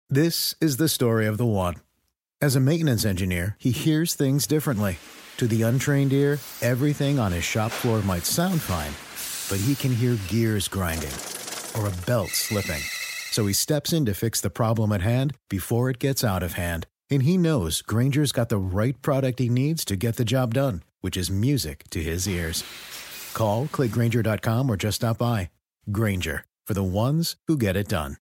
This is the story of the one. As a maintenance engineer, he hears things differently. To the untrained ear, everything on his shop floor might sound fine, but he can hear gears grinding or a belt slipping. So he steps in to fix the problem at hand before it gets out of hand. And he knows Grainger's got the right product he needs to get the job done, which is music to his ears. Call, click Grainger.com, or just stop by. Grainger, for the ones who get it done.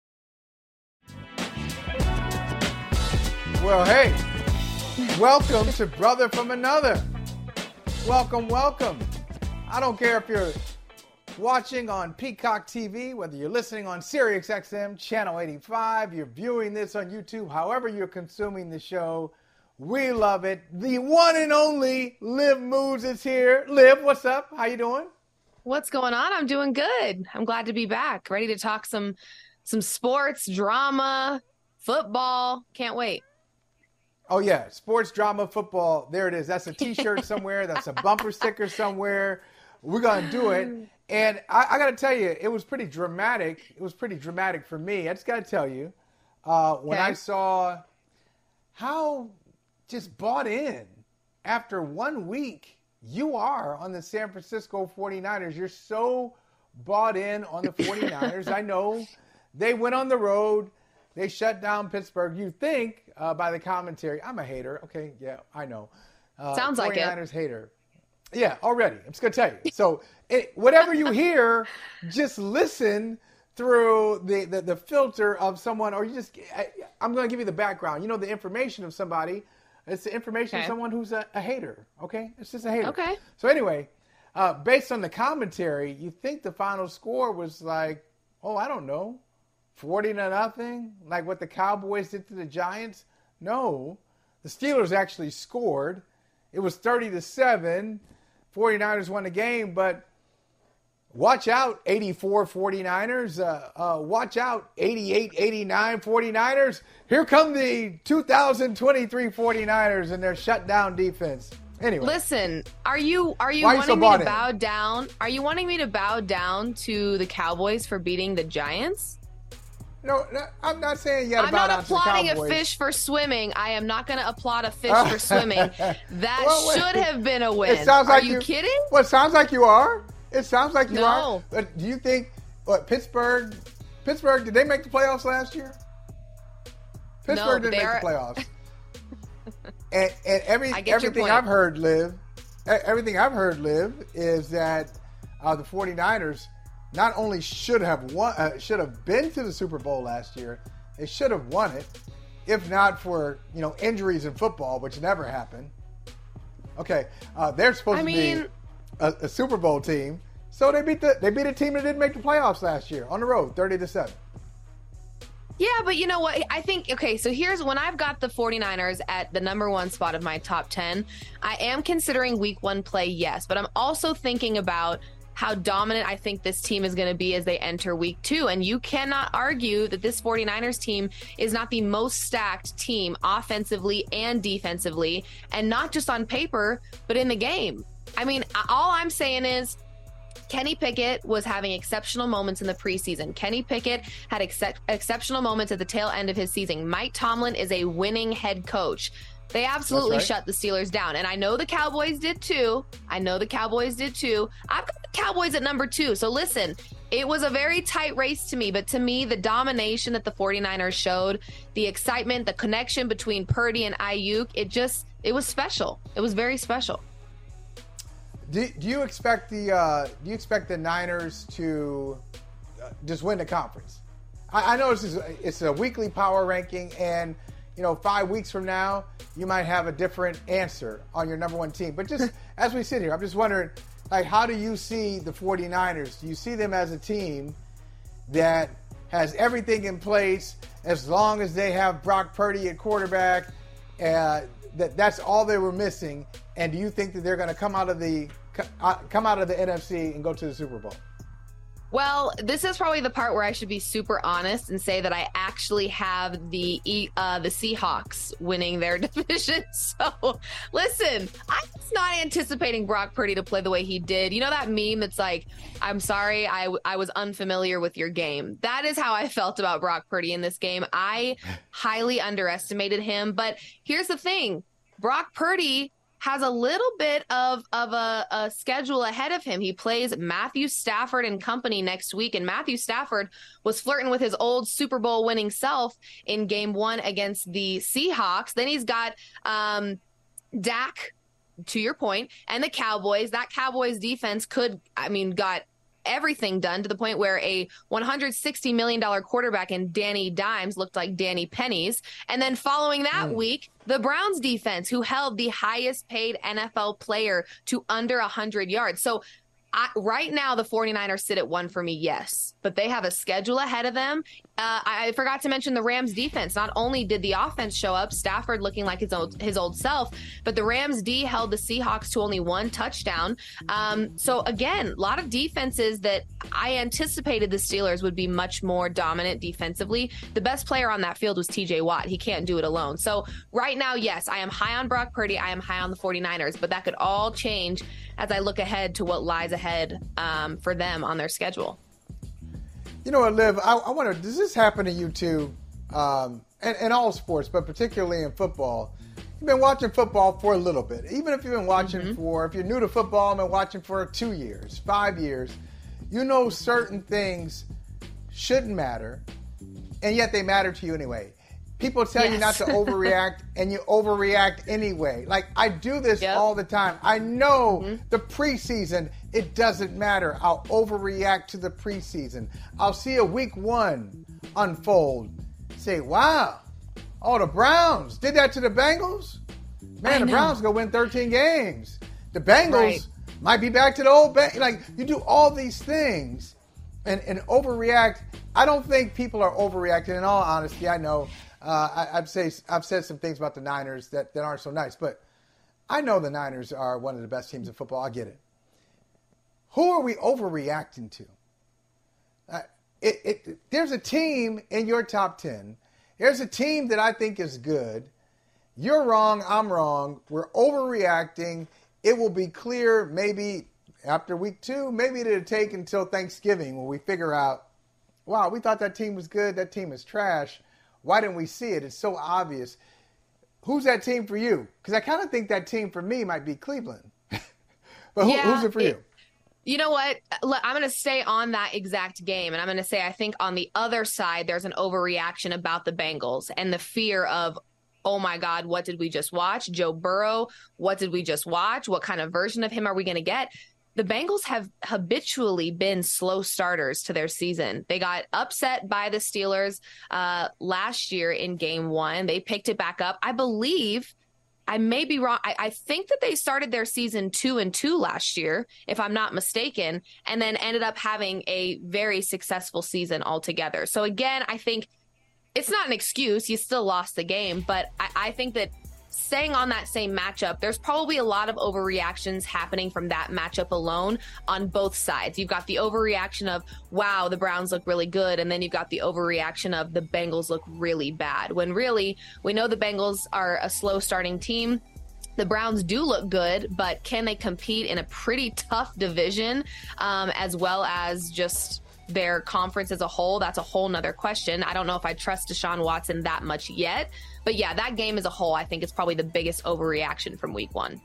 Well, hey, welcome to Brother from Another. Welcome, welcome. I don't care if you're watching on Peacock TV, whether you're listening on SiriusXM, Channel 85, you're viewing this on YouTube, however you're consuming the show, we love it. The one and only Liv Moods is here. Liv, what's up? How you doing? What's going on? I'm doing good. I'm glad to be back. Ready to talk some sports, drama, football. Can't wait. Oh, yeah. Sports, drama, football. There it is. That's a T-shirt somewhere. That's a bumper sticker somewhere. We're going to do it. And I got to tell you, it was pretty dramatic. It was pretty dramatic for me. I just got to tell you, when I saw how just bought in after 1 week you are on the San Francisco 49ers. You're so bought in on the 49ers. I know they went on the road. They shut down Pittsburgh. You think, by the commentary, I'm a hater. Okay, yeah, I know. Sounds like it. 49ers hater. Yeah, already. I'm just going to tell you. So whatever you hear, just listen through the filter of someone, or I'm going to give you the background. You know, the information of somebody. It's the information of someone who's a hater, okay? It's just a hater. Okay. So anyway, based on the commentary, you think the final score was like, I don't know, 40-0, like what the Cowboys did to the Giants? No, the Steelers actually scored. It was 30-7. 49ers won the game, but watch out, 84 49ers. Watch out, 88-89 49ers. Here come the 2023 49ers and their shutdown defense. Anyway. Listen, are you wanting me to bow down? Are you wanting me to bow down to the Cowboys for beating the Giants? No, I'm not saying you got to bow down to the Cowboys. I'm not applauding a fish for swimming. I am not going to applaud a fish for swimming. That should have been a win. Are you kidding? Well, it sounds like you are. It sounds like you are. But do you think Pittsburgh, did they make the playoffs last year? Pittsburgh didn't make the playoffs. and everything I've heard, Liv, is that the 49ers not only should have been to the Super Bowl last year, they should have won it, if not for injuries in football, which never happened. Okay, they're supposed to be a Super Bowl team, so they beat a team that didn't make the playoffs last year on the road, 30-7. Yeah, but you know what? I think, so here's when I've got the 49ers at the number one spot of my top 10, I am considering week one play, yes, but I'm also thinking about how dominant I think this team is going to be as they enter week two. And you cannot argue that this 49ers team is not the most stacked team offensively and defensively, and not just on paper, but in the game. I mean, all I'm saying is Kenny Pickett was having exceptional moments in the preseason. Kenny Pickett had exceptional moments at the tail end of his season. Mike Tomlin is a winning head coach. They absolutely shut the Steelers down. And I know the Cowboys did too. I've got the Cowboys at number 2. So listen, it was a very tight race to me. But to me, the domination that the 49ers showed, the excitement, the connection between Purdy and Ayuk, it was special. It was very special. Do you expect the Niners to just win the conference? I know it's a weekly power ranking, and 5 weeks from now, you might have a different answer on your number one team. But just as we sit here, I'm just wondering, how do you see the 49ers? Do you see them as a team that has everything in place as long as they have Brock Purdy at quarterback? That's all they were missing. And do you think that they're going to come out of the NFC and go to the Super Bowl? Well, this is probably the part where I should be super honest and say that I actually have the Seahawks winning their division. So, listen, I was not anticipating Brock Purdy to play the way he did. You know that meme that's like, I'm sorry, I was unfamiliar with your game. That is how I felt about Brock Purdy in this game. I highly underestimated him. But here's the thing. Brock Purdy has a little bit of a schedule ahead of him. He plays Matthew Stafford and company next week, and Matthew Stafford was flirting with his old Super Bowl winning self in game 1 against the Seahawks. Then he's got Dak, to your point, and the Cowboys. That Cowboys defense got everything done to the point where a $160 million quarterback in Danny Dimes looked like Danny Pennies. And then following that week, the Browns defense, who held the highest paid NFL player to under 100 yards. So right now, the 49ers sit at 1 for me, yes. But they have a schedule ahead of them. I forgot to mention the Rams defense. Not only did the offense show up, Stafford looking like his old self, but the Rams D held the Seahawks to only 1 touchdown. So again, a lot of defenses that I anticipated the Steelers would be much more dominant defensively. The best player on that field was TJ Watt. He can't do it alone. So right now, yes, I am high on Brock Purdy. I am high on the 49ers, but that could all change as I look ahead to what lies ahead for them on their schedule. You know what, Liv, I wonder, does this happen to you too? And all sports, but particularly in football. You've been watching football for a little bit. Even if you've been watching if you're new to football and been watching for 2 years, 5 years, you know certain things shouldn't matter, and yet they matter to you anyway. People tell you not to overreact, and you overreact anyway. Like, I do this all the time. I know the preseason, it doesn't matter. I'll overreact to the preseason. I'll see a week 1 unfold. Say, wow, the Browns did that to the Bengals? Man, the Browns are going to win 13 games. The Bengals might be back to the old Bengals. Like, you do all these things and overreact. I don't think people are overreacting. In all honesty, I know. I've said some things about the Niners that aren't so nice, but I know the Niners are one of the best teams in football. I get it. Who are we overreacting to? There's a team in your top 10. There's a team that I think is good. You're wrong. I'm wrong. We're overreacting. It will be clear maybe after week 2. Maybe it'll take until Thanksgiving when we figure out, wow, we thought that team was good. That team is trash. Why didn't we see it? It's so obvious. Who's that team for you? Because I kind of think that team for me might be Cleveland. But who's it for you? You know what? I'm going to stay on that exact game. And I'm going to say I think on the other side, there's an overreaction about the Bengals and the fear of, oh, my God, what did we just watch? Joe Burrow, what did we just watch? What kind of version of him are we going to get? The Bengals have habitually been slow starters to their season. They got upset by the Steelers last year in game 1. They picked it back up. I believe, I may be wrong, I think that they started their season 2-2 last year, if I'm not mistaken, and then ended up having a very successful season altogether. So again, I think it's not an excuse. You still lost the game, but I think that staying on that same matchup, there's probably a lot of overreactions happening from that matchup alone on both sides. You've got the overreaction of, wow, the Browns look really good. And then you've got the overreaction of the Bengals look really bad. When really, we know the Bengals are a slow starting team. The Browns do look good, but can they compete in a pretty tough division as well as just their conference as a whole? That's a whole nother question. I don't know if I trust Deshaun Watson that much yet. But yeah, that game as a whole, I think it's probably the biggest overreaction from week 1.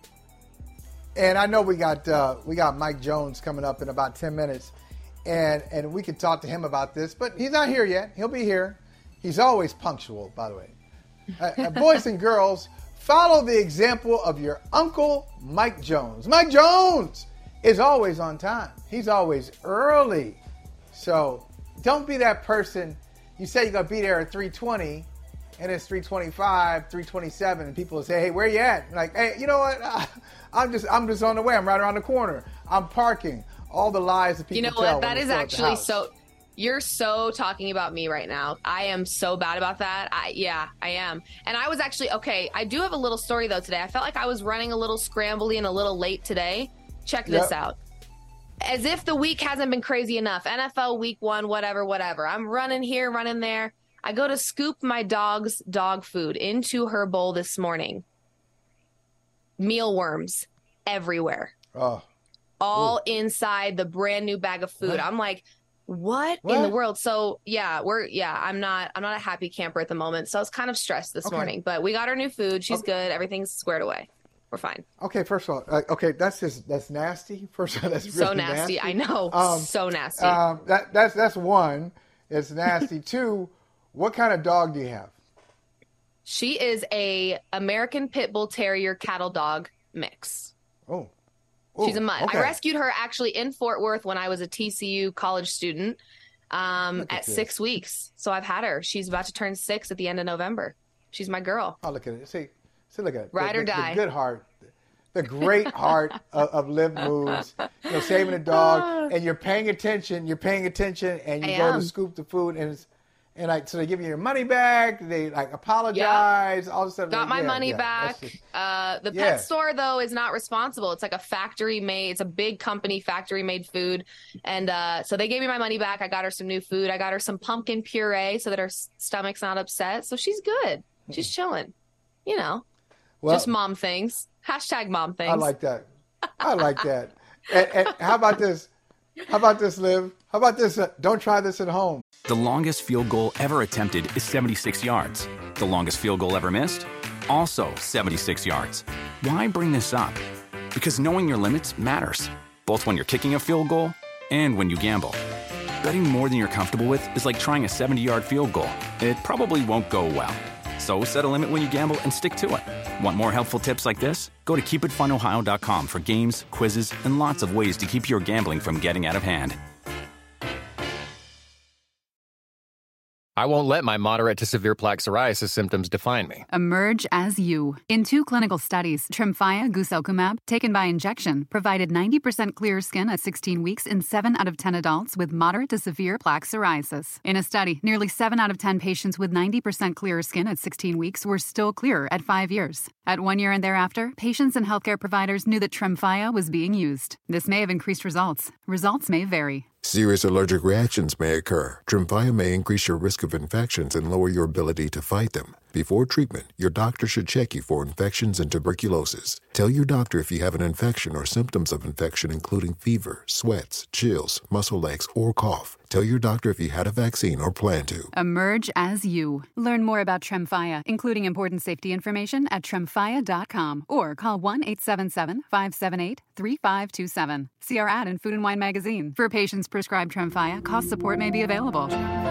And I know we got Mike Jones coming up in about 10 minutes, and we can talk to him about this, but he's not here yet. He'll be here. He's always punctual, by the way. Boys and girls, follow the example of your Uncle Mike Jones. Mike Jones is always on time. He's always early. So don't be that person. You say you're going to be there at 3:20, and it's 3:25, 3:27, and people will say, hey, where you at? Like, hey, you know what? I'm just on the way. I'm right around the corner. I'm parking. All the lies that people tell. You know what? That is actually so. You're so talking about me right now. I am so bad about that. I am. And I was actually, okay, I do have a little story, though, today. I felt like I was running a little scrambly and a little late today. Check this out. as if the week hasn't been crazy enough. NFL week 1, whatever. I'm running here, running there. I go to scoop my dog's dog food into her bowl this morning. Mealworms everywhere. Oh. All inside the brand new bag of food. I'm like, what in the world? So I'm not a happy camper at the moment. So I was kind of stressed this morning, but we got our new food. She's good. Everything's squared away. We're fine. Okay, first of all, that's nasty. First of all, that's really so nasty. I know. So nasty. That's one. It's nasty. Two, what kind of dog do you have? She is a American Pit Bull Terrier cattle dog mix. Oh. She's a mutt. Okay. I rescued her actually in Fort Worth when I was a TCU college student at 6 weeks. So I've had her. She's about to turn 6 at the end of November. She's my girl. Oh, look at it. See, look at it. Ride or die. The good heart. The great heart of Liv Moves. Saving a dog. And you're paying attention. And you go to scoop the food. So they give you your money back. They apologize. All this stuff. Got my money back. The pet store though is not responsible. It's like a factory made. It's a big company, factory made food, and so they gave me my money back. I got her some new food. I got her some pumpkin puree so that her stomach's not upset. So she's good. She's chilling. Just mom things. # mom things. I like that. And how about this? Liv? How about this? Don't try this at home. The longest field goal ever attempted is 76 yards. The longest field goal ever missed? Also 76 yards. Why bring this up? Because knowing your limits matters, both when you're kicking a field goal and when you gamble. Betting more than you're comfortable with is like trying a 70-yard field goal. It probably won't go well. So set a limit when you gamble and stick to it. Want more helpful tips like this? Go to keepitfunohio.com for games, quizzes, and lots of ways to keep your gambling from getting out of hand. I won't let my moderate to severe plaque psoriasis symptoms define me. Emerge as you. In 2 clinical studies, Tremfya guselkumab, taken by injection, provided 90% clearer skin at 16 weeks in 7 out of 10 adults with moderate to severe plaque psoriasis. In a study, nearly 7 out of 10 patients with 90% clearer skin at 16 weeks were still clearer at 5 years. At 1 year and thereafter, patients and healthcare providers knew that Tremfya was being used. This may have increased results. Results may vary. Serious allergic reactions may occur. Tremfya may increase your risk of infections and lower your ability to fight them. Before treatment, your doctor should check you for infections and tuberculosis. Tell your doctor if you have an infection or symptoms of infection, including fever, sweats, chills, muscle aches, or cough. Tell your doctor if you had a vaccine or plan to. Emerge as you. Learn more about Tremfya, including important safety information at tremfya.com or call 1-877-578-3527. See our ad in Food & Wine magazine. For patients prescribed Tremfya, cost support may be available.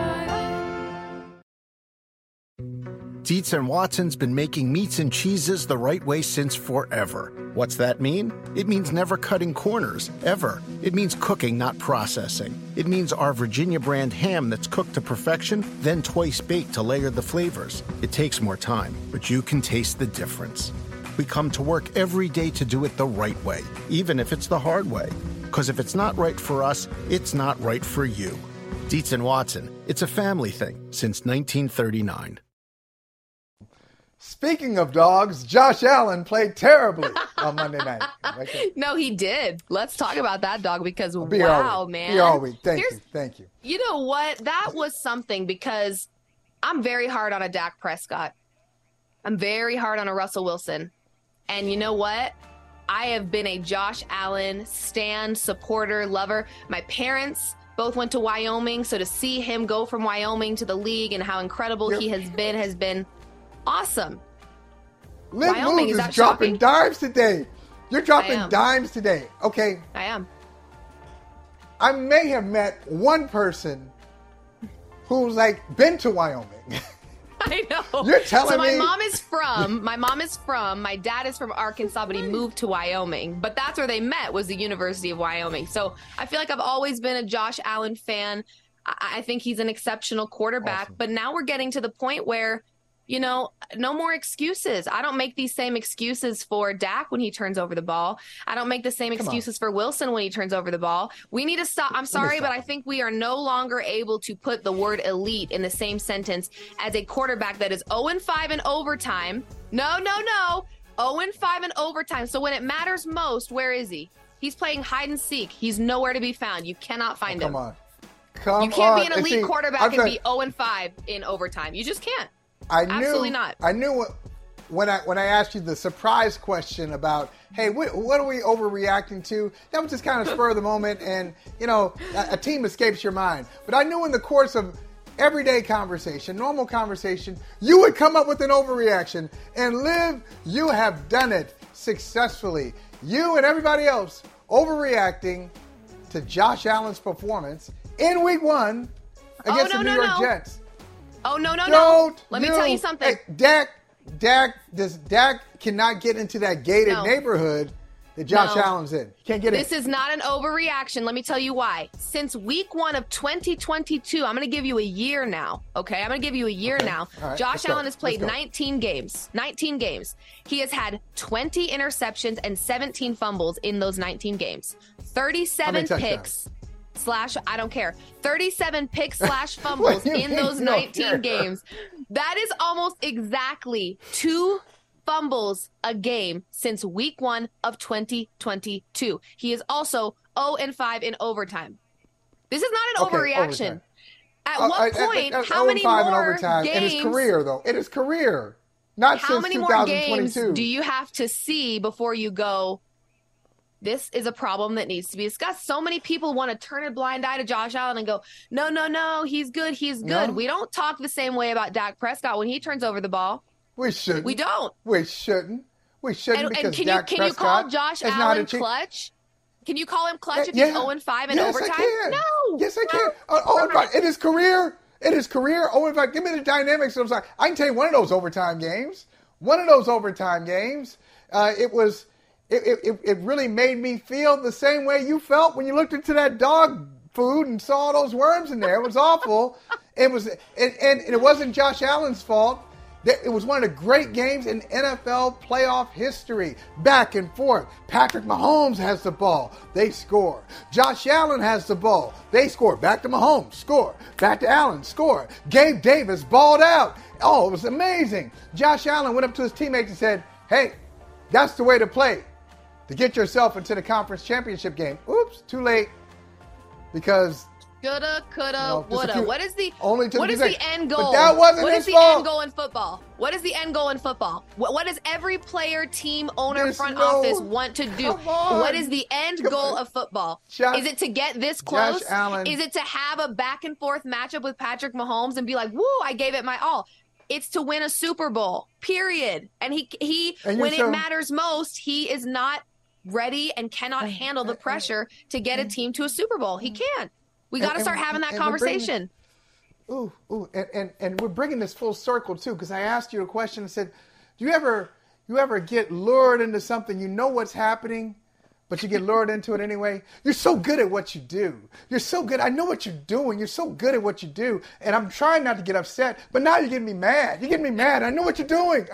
Dietz & Watson's been making meats and cheeses the right way since forever. What's that mean? It means never cutting corners, ever. It means cooking, not processing. It means our Virginia brand ham that's cooked to perfection, then twice baked to layer the flavors. It takes more time, but you can taste the difference. We come to work every day to do it the right way, even if it's the hard way. Because if it's not right for us, it's not right for you. Dietz & Watson, it's a family thing since 1939. Speaking of dogs, Josh Allen played terribly on Monday night. No, he did. Let's talk about that dog because, man. Be all week. Thank you. You know what? That was something because I'm very hard on a Dak Prescott. I'm very hard on a Russell Wilson. And you know what? I have been a Josh Allen stan, supporter, lover. My parents both went to Wyoming, so to see him go from Wyoming to the league and how incredible he has been awesome. Liv Moves is dropping dimes today. You're dropping dimes today. Okay. I am. I may have met one person who's been to Wyoming. I know. You're telling me. So my mom is from, my dad is from Arkansas, but he moved to Wyoming. But that's where they met, was the University of Wyoming. So I feel like I've always been a Josh Allen fan. I think he's an exceptional quarterback. Awesome. But now we're getting to the point where, no more excuses. I don't make these same excuses for Dak when he turns over the ball. I don't make the same excuses for Wilson when he turns over the ball. We need to stop. I'm sorry, but I think we are no longer able to put the word elite in the same sentence as a quarterback that is 0-5 in overtime. No. 0-5 in overtime. So when it matters most, where is he? He's playing hide and seek. He's nowhere to be found. You cannot find him. Come on. You can't be an elite quarterback and be 0-5 in overtime. You just can't. Absolutely not. I knew when I asked you the surprise question about, hey, what are we overreacting to? That was just kind of spur of the moment, and a team escapes your mind. But I knew in the course of everyday conversation, normal conversation, you would come up with an overreaction. And Liv, you have done it successfully. You and everybody else overreacting to Josh Allen's performance in Week 1 against the New York Jets. Oh, no. Let me tell you something. Hey, Dak cannot get into that gated neighborhood that Josh Allen's in. He can't get in. This is not an overreaction. Let me tell you why. Since Week 1 of 2022, I'm going to give you a year now, okay? I'm going to give you a year now. Right, Josh Allen has played 19 games. 19 games. He has had 20 interceptions and 17 fumbles in those 19 games. 37 picks. I don't care. 37 picks / fumbles in those 19 games. That is almost exactly 2 fumbles a game since Week 1 of 2022. He is also 0-5 in overtime. This is not an overreaction. At what point, how many more games? In his career, though. In his career. Not how since many 2022. more games do you have to see before you go, this is a problem that needs to be discussed? So many people want to turn a blind eye to Josh Allen and go, no, he's good. No. We don't talk the same way about Dak Prescott when he turns over the ball. We shouldn't. We don't. We shouldn't because and can you call Josh Allen clutch? Can you call him clutch if he's 0-5 in overtime? I can. No. Yes, I can. In his career, 0-5. Give me the dynamics. I can tell you one of those overtime games. It really made me feel the same way you felt when you looked into that dog food and saw those worms in there. It was awful. And it wasn't Josh Allen's fault. It was one of the great games in NFL playoff history. Back and forth. Patrick Mahomes has the ball. They score. Josh Allen has the ball. They score. Back to Mahomes. Score. Back to Allen. Score. Gabe Davis balled out. Oh, it was amazing. Josh Allen went up to his teammates and said, hey, that's the way to play to get yourself into the conference championship game. Oops, too late. Because shoulda, coulda, woulda. What is the end goal? But that wasn't his fault. What is the end goal in football? What is the end goal in football? What does every player, team, owner, front office want to do? What is the end goal of football? Is it to get this close? Is it to have a back and forth matchup with Patrick Mahomes and be like, woo, I gave it my all? It's to win a Super Bowl, period. And he when it matters most, he is not ready and cannot handle the pressure to get a team to a Super Bowl. He can't. We got to start having that conversation. And we're bringing this full circle too, because I asked you a question and said, do you ever get lured into something? You know what's happening, but you get lured into it anyway. You're so good at what you do. You're so good. I know what you're doing. You're so good at what you do. And I'm trying not to get upset, but now you're getting me mad. You're getting me mad. I know what you're doing.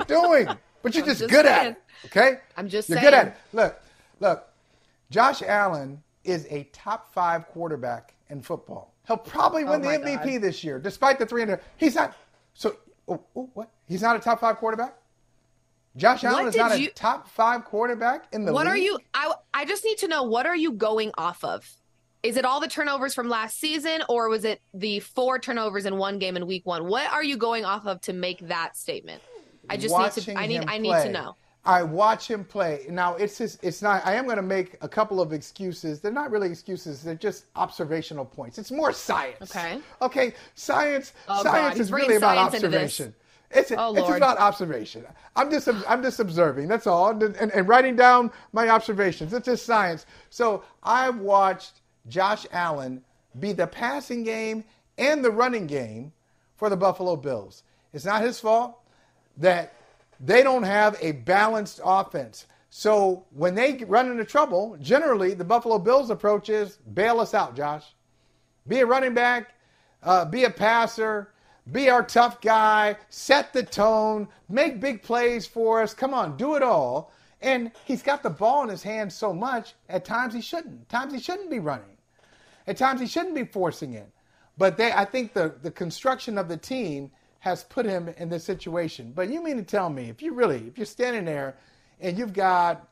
But you're just good at it. Okay? I'm just saying. You're good at it. Look. Josh Allen is a top 5 quarterback in football. He'll probably win the MVP this year, despite the 300. He's not. So, what? He's not a top 5 quarterback? Josh Allen is not a top 5 quarterback in the league? What are you? I just need to know, what are you going off of? Is it all the turnovers from last season, or was it the 4 turnovers in one game in Week 1? What are you going off of to make that statement? I just need to. I need to know. I watch him play. Now, it's not. I am going to make a couple of excuses. They're not really excuses. They're just observational points. It's more science. Okay. Science is really about observation. It's about observation. I'm just observing. That's all. And writing down my observations. It's just science. So I've watched Josh Allen be the passing game and the running game for the Buffalo Bills. It's not his fault that they don't have a balanced offense. So when they run into trouble, generally the Buffalo Bills approach is bail us out, Josh. Be a running back, be a passer, be our tough guy, set the tone, make big plays for us. Come on, do it all. And he's got the ball in his hands so much, at times he shouldn't. At times he shouldn't be running. At times he shouldn't be forcing it. But I think the construction of the team has put him in this situation. But you mean to tell me, if you're standing there and you've got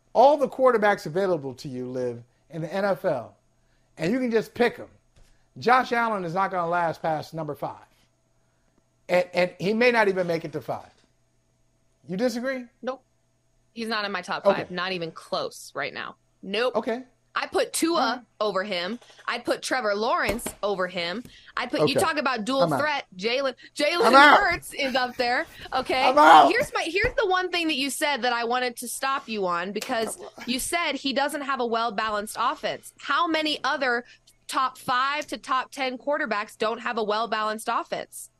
all the quarterbacks available to you, Liv, in the NFL, and you can just pick them, Josh Allen is not going to last past number 5. And he may not even make it to 5. You disagree? Nope. He's not in my top 5. Okay. Not even close right now. Nope. Okay. I put Tua over him. I'd put Trevor Lawrence over him. I'd put, you talk about dual threat. Jalen Hurts is up there. Okay. I'm out. Here's the one thing that you said that I wanted to stop you on, because you said he doesn't have a well-balanced offense. How many other top 5 to top 10 quarterbacks don't have a well-balanced offense?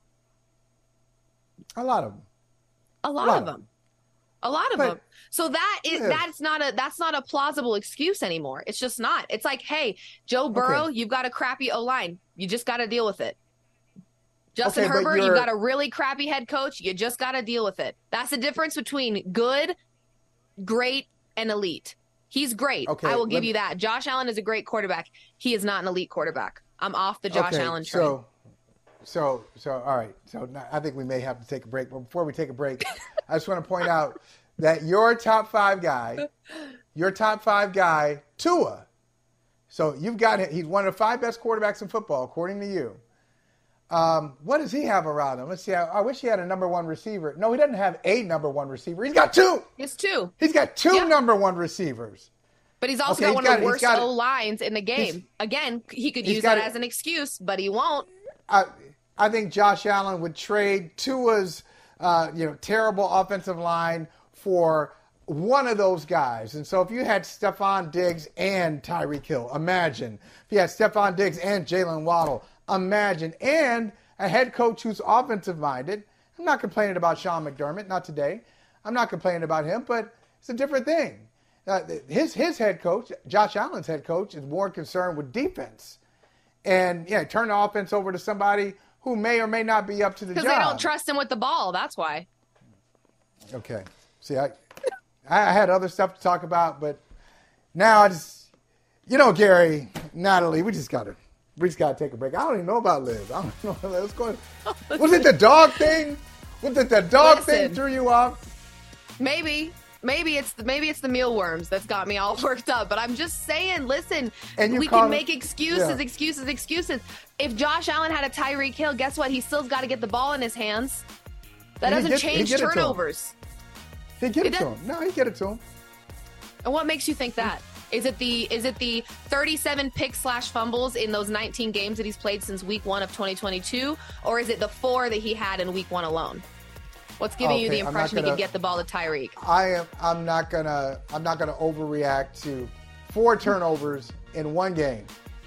A lot of them. A lot of them. So that's not a plausible excuse anymore. It's just not. It's like, hey, Joe Burrow, you've got a crappy O-line. You just got to deal with it. Justin Herbert, you've got a really crappy head coach. You just got to deal with it. That's the difference between good, great, and elite. He's great. Okay, I will give you that. Josh Allen is a great quarterback. He is not an elite quarterback. I'm off the Josh Allen train. So, all right. So now, I think we may have to take a break. But before we take a break, I just want to point out that your top 5 guy, Tua. So you've got him. He's one of the 5 best quarterbacks in football, according to you. What does he have around him? Let's see. I wish he had a number 1 receiver. No, he doesn't have a number 1 receiver. He's got 2. It's 2. He's got 2 number 1 receivers. But he's also got one of the worst O-lines in the game. Again, he could use that as an excuse, but he won't. I think Josh Allen would trade Tua's terrible offensive line for one of those guys. And so if you had Stephon Diggs and Tyreek Hill, imagine. If you had Stephon Diggs and Jalen Waddle, imagine. And a head coach who's offensive-minded. I'm not complaining about Sean McDermott, not today. I'm not complaining about him, but it's a different thing. His head coach, Josh Allen's head coach, is more concerned with defense. And, turn the offense over to somebody who may or may not be up to the job. Because they don't trust him with the ball. That's why. Okay. See, I had other stuff to talk about, but now I just, Gary, Natalie, we just gotta take a break. I don't even know about Liz. I don't know what's going on. Was it the dog thing? Was it the dog thing threw you off? Maybe it's the mealworms that's got me all worked up. But I'm just saying, listen, we can make excuses. If Josh Allen had a Tyreek Hill, guess what? He still's got to get the ball in his hands. That doesn't change turnovers. He'd get it to him. No, he'd get it to him. And what makes you think that? Is it the 37 picks/fumbles in those 19 games that he's played since week 1 of 2022? Or is it the 4 that he had in week 1 alone? What's giving you the impression he can get the ball to Tyreek? I'm not gonna overreact to 4 turnovers in one game.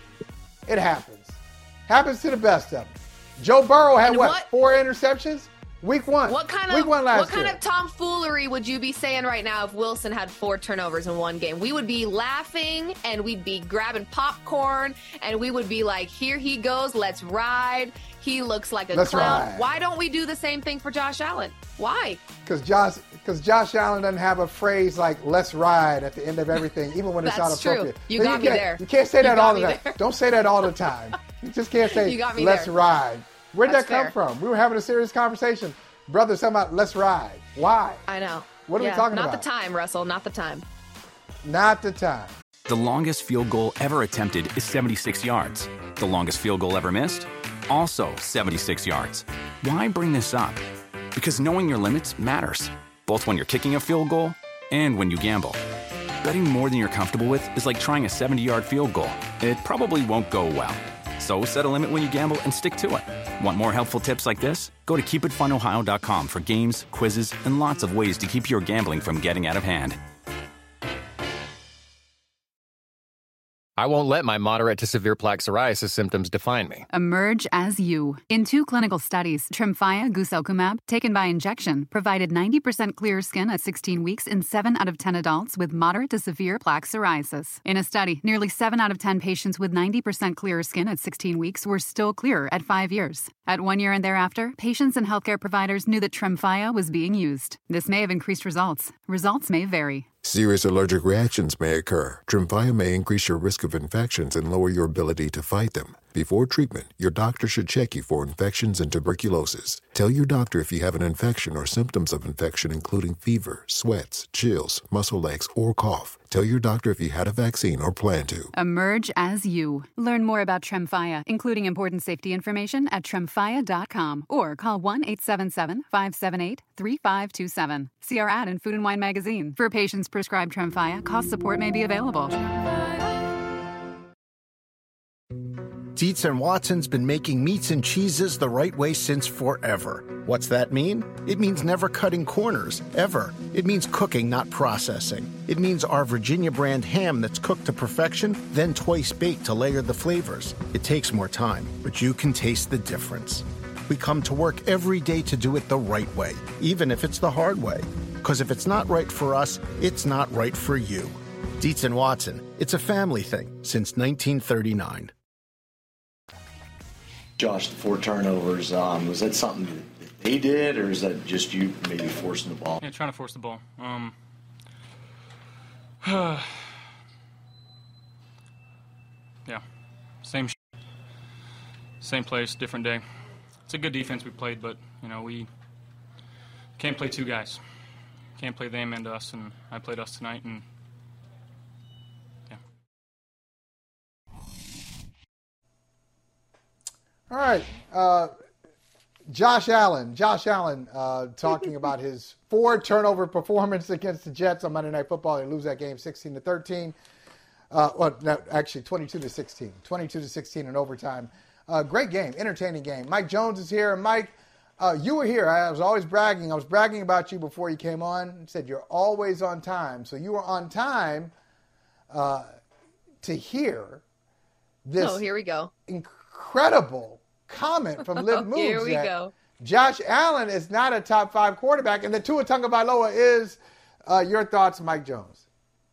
It happens. Happens to the best of them. Joe Burrow had 4 interceptions? Week 1. What kind of tomfoolery would you be saying right now if Wilson had 4 turnovers in one game? We would be laughing and we'd be grabbing popcorn and we would be like, here he goes, let's ride. He looks like a clown. Ride. Why don't we do the same thing for Josh Allen? Why? Because Josh Allen doesn't have a phrase like "let's ride" at the end of everything, even when it's not appropriate. True. You got me there. You can't say that all the time. Don't say that all the time. You just can't say "let's ride." Where'd that come from? We were having a serious conversation. Brothers talking about "let's ride." Why? I know. What are we talking about? Not the time, Russell. Not the time. Not the time. The longest field goal ever attempted is 76 yards. The longest field goal ever missed? Also 76 yards. Why bring this up? Because knowing your limits matters, both when you're kicking a field goal and when you gamble. Betting more than you're comfortable with is like trying a 70-yard field goal. It probably won't go well. So set a limit when you gamble and stick to it. Want more helpful tips like this? Go to keepitfunohio.com for games, quizzes, and lots of ways to keep your gambling from getting out of hand. I won't let my moderate to severe plaque psoriasis symptoms define me. Emerge as you. In 2 clinical studies, Tremfya guselkumab, taken by injection, provided 90% clearer skin at 16 weeks in 7 out of 10 adults with moderate to severe plaque psoriasis. In a study, nearly 7 out of 10 patients with 90% clearer skin at 16 weeks were still clearer at 5 years. At 1 year and thereafter, patients and healthcare providers knew that Tremfya was being used. This may have increased results. Results may vary. Serious allergic reactions may occur. Tremfya may increase your risk of infections and lower your ability to fight them. Before treatment, your doctor should check you for infections and tuberculosis. Tell your doctor if you have an infection or symptoms of infection, including fever, sweats, chills, muscle aches, or cough. Tell your doctor if you had a vaccine or plan to. Emerge as you. Learn more about Tremfya, including important safety information at tremfya.com or call 1-877-578-3527. See our ad in Food and Wine magazine. For patients prescribed Tremfya, cost support may be available. Dietz and Watson's been making meats and cheeses the right way since forever. What's that mean? It means never cutting corners, ever. It means cooking, not processing. It means our Virginia brand ham that's cooked to perfection, then twice baked to layer the flavors. It takes more time, but you can taste the difference. We come to work every day to do it the right way, even if it's the hard way. Because if it's not right for us, it's not right for you. Dietz and Watson, it's a family thing since 1939. Josh, the 4 turnovers, was that something that they did, or is that just you maybe forcing the ball? Yeah, trying to force the ball. Yeah, same place, different day. It's a good defense we played, but, we can't play 2 guys. Can't play them and us, and I played us tonight, and All right. Josh Allen talking about his 4 turnover performance against the Jets on Monday Night Football. They lose that game 16-13. Well, no, actually 22-16. 22-16 in overtime. Great game, entertaining game. Mike Jones is here. Mike, you were here. I was always bragging. I was bragging about you before you came on. Said you're always on time. So you were on time to hear this. Oh, here we go. Incredible comment from Liv Moves. Here we go. Josh Allen is not a top 5 quarterback, and the Tua Tagovailoa is. Your thoughts, Mike Jones?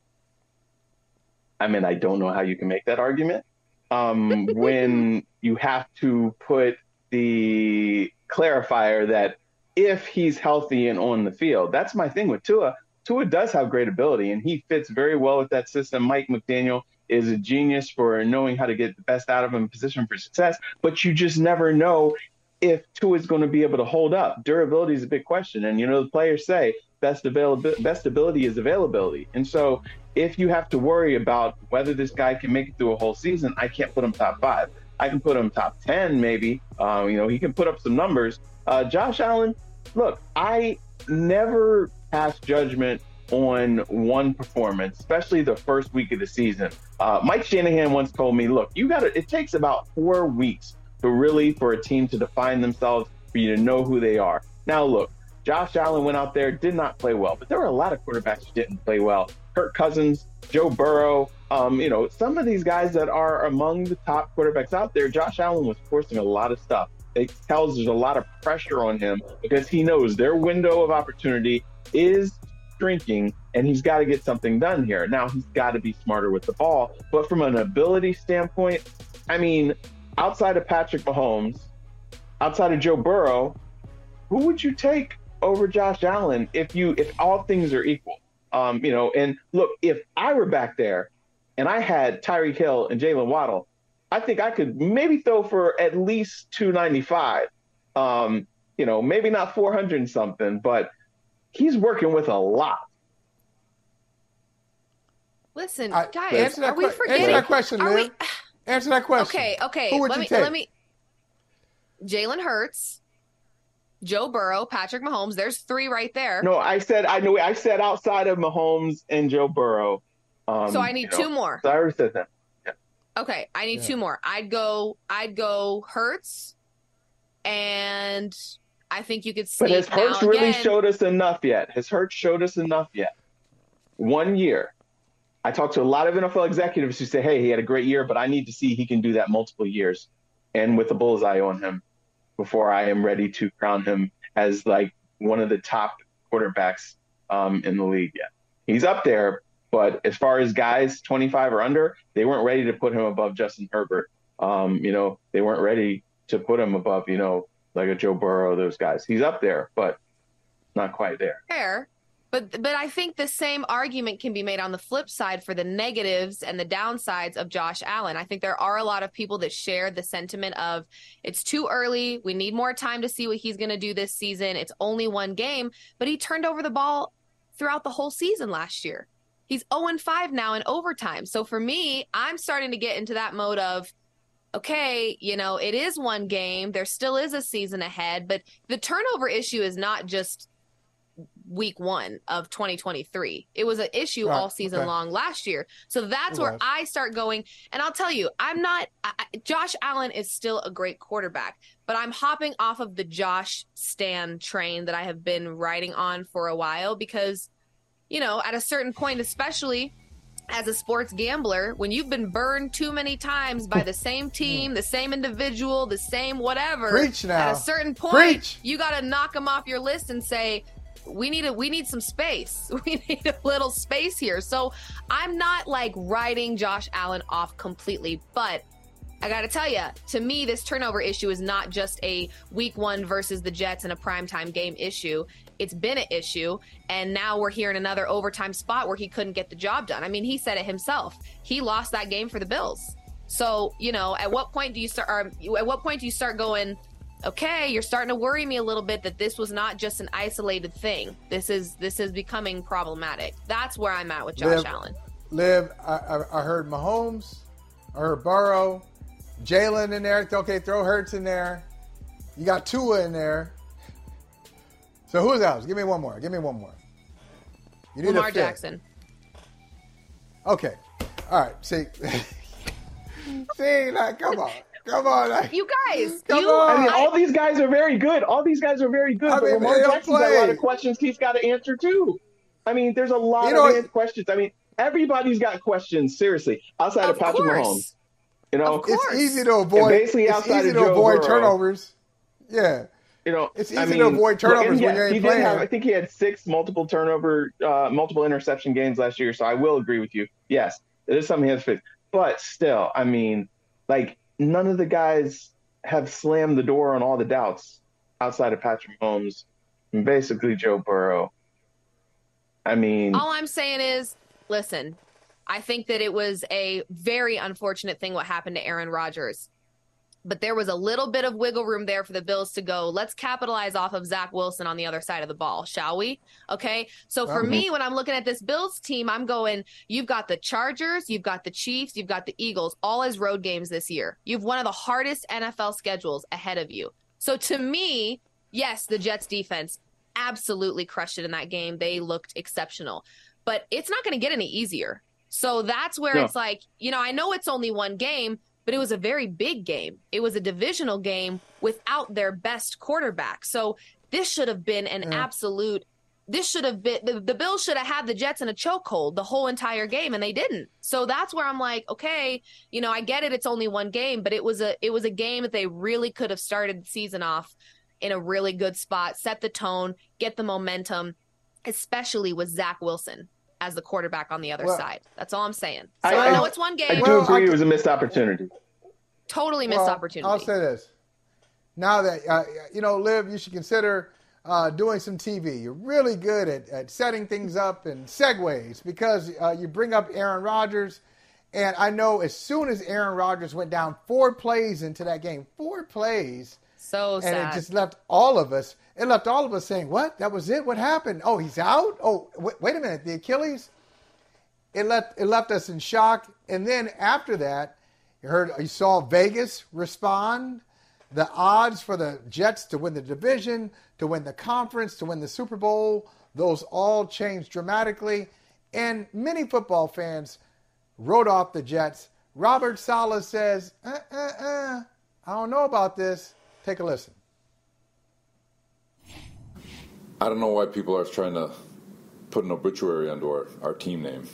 I mean, I don't know how you can make that argument when you have to put the clarifier that if he's healthy and on the field. That's my thing with Tua. Tua does have great ability, and he fits very well with that system. Mike McDaniel is a genius for knowing how to get the best out of him in position for success, but you just never know if Tua is going to be able to hold up. Durability is a big question, and the players say best ability is availability. And so if you have to worry about whether this guy can make it through a whole season, I can't put him top 5. I can put him top 10 maybe. He can put up some numbers. Josh Allen, look, I never pass judgment on one performance, especially the first week of the season. Mike Shanahan once told me, look, it takes about 4 weeks for a team to define themselves, for you to know who they are. Now, look, Josh Allen went out there, did not play well, but there were a lot of quarterbacks who didn't play well. Kirk Cousins, Joe Burrow, some of these guys that are among the top quarterbacks out there, Josh Allen was forcing a lot of stuff. It tells there's a lot of pressure on him because he knows their window of opportunity is shrinking, and he's got to get something done here. Now, he's got to be smarter with the ball. But from an ability standpoint, I mean, outside of Patrick Mahomes, outside of Joe Burrow, who would you take over Josh Allen if all things are equal? And look, if I were back there and I had Tyreek Hill and Jalen Waddle, I think I could maybe throw for at least 295. Maybe not 400 and something, but he's working with a lot. Listen, guys, answer we forgetting? Answer that question, Liv. Answer that question. Okay. Who would you take? Jalen Hurts, Joe Burrow, Patrick Mahomes. There's 3 right there. No, I said outside of Mahomes and Joe Burrow. So I need 2 more. So I already said that. Yeah. Okay, I need 2 more. I'd go Hurts, and I think you could sneak. But has Hurts really showed us enough yet? 1 year. I talked to a lot of NFL executives who say, hey, he had a great year, but I need to see he can do that multiple years and with a bullseye on him before I am ready to crown him as like one of the top quarterbacks in the league yet. He's up there, but as far as guys 25 or under, they weren't ready to put him above Justin Herbert. They weren't ready to put him above, like a Joe Burrow, those guys. He's up there, but not quite there. Fair. But I think the same argument can be made on the flip side for the negatives and the downsides of Josh Allen. I think there are a lot of people that share the sentiment of it's too early. We need more time to see what he's going to do this season. It's only one game, but he turned over the ball throughout the whole season last year. He's 0-5 now in overtime. So for me, I'm starting to get into that mode of, okay, it is one game. There still is a season ahead, but the turnover issue is not just week 1 of 2023. It was an issue all season long last year. So that's where I start going. And I'll tell you, Josh Allen is still a great quarterback, but I'm hopping off of the Josh Stan train that I have been riding on for a while because, at a certain point, especially as a sports gambler, when you've been burned too many times by the same team, the same individual, the same whatever, Preach now. At a certain point, you got to knock them off your list and say, we need some space. We need a little space here. So I'm not writing Josh Allen off completely, but I got to tell you, to me, this turnover issue is not just a week 1 versus the Jets in a primetime game issue. It's been an issue, and now we're here in another overtime spot where he couldn't get the job done. I mean, he said it himself. He lost that game for the Bills. So, at what point do you start going, okay, you're starting to worry me a little bit that this was not just an isolated thing. This is becoming problematic. That's where I'm at with Josh Allen. I heard Mahomes, I heard Burrow, Jalen in there. Okay, throw Hurts in there. You got Tua in there. So who's else? Give me one more. You need Lamar Jackson. Okay. All right. See, come on. You guys. Come on. I mean, all these guys are very good. But Lamar Jackson's got a lot of questions he's got to answer, too. I mean, there's a lot of questions. I mean, everybody's got questions, seriously, outside of Patrick Mahomes. It's easy to avoid. Basically, outside of Joe Burrow, turnovers. Yeah. It's easy to avoid turnovers when you ain't playing. I think he had 6 multiple interception games last year. So I will agree with you. Yes, it is something he has to fix. But still, I mean, none of the guys have slammed the door on all the doubts outside of Patrick Mahomes and basically Joe Burrow. I mean, all I'm saying is, listen, I think that it was a very unfortunate thing what happened to Aaron Rodgers. But there was a little bit of wiggle room there for the Bills to go, let's capitalize off of Zach Wilson on the other side of the ball, shall we? Okay. So for me, when I'm looking at this Bills team, I'm going, you've got the Chargers, you've got the Chiefs, you've got the Eagles, all as road games this year. You've one of the hardest NFL schedules ahead of you. So to me, yes, the Jets defense absolutely crushed it in that game. They looked exceptional, but it's not going to get any easier. So that's where it's I know it's only one game, but it was a very big game. It was a divisional game without their best quarterback. So this should have been an absolute – the Bills should have had the Jets in a chokehold the whole entire game, and they didn't. So that's where I'm like, okay, I get it. It's only one game, but it was a game that they really could have started the season off in a really good spot, set the tone, get the momentum, especially with Zach Wilson as the quarterback on the other side. That's all I'm saying. So I know it's one game. I do agree it was a missed opportunity. Totally missed opportunity. I'll say this. Now that, Liv, you should consider doing some TV. You're really good at setting things up and segues because you bring up Aaron Rodgers. And I know as soon as Aaron Rodgers went down 4 plays into that game, 4 plays. So sad. And it just left all of us. It left all of us saying, what? That was it? What happened? Oh, he's out? Oh, wait a minute. The Achilles? It left us in shock. And then after that, you saw Vegas respond. The odds for the Jets to win the division, to win the conference, to win the Super Bowl, those all changed dramatically. And many football fans wrote off the Jets. Robert Saleh says, I don't know about this. Take a listen. I don't know why people are trying to put an obituary onto our team name.